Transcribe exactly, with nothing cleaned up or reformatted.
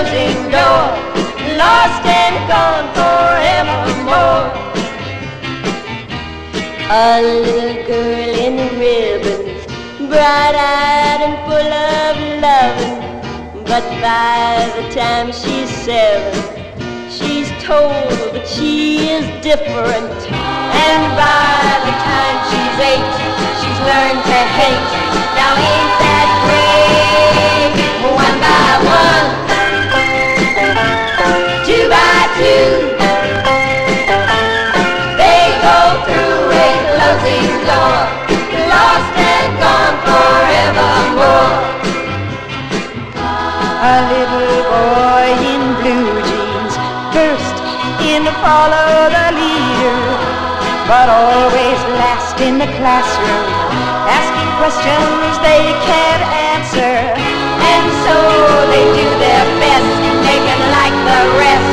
closing door, lost and gone forevermore. A little girl in ribbons, bright-eyed and full of loving, but by the time she's seven, she's told that she is different. And by the time she's eight, she's learned to hate. Now ain't that great? One by one, two by two, they go through a closing door, lost and gone forevermore. A little boy in blue jeans, first in to follow the leader, but always last in the classroom, asking questions they can't answer. And so they do their best, making like the rest.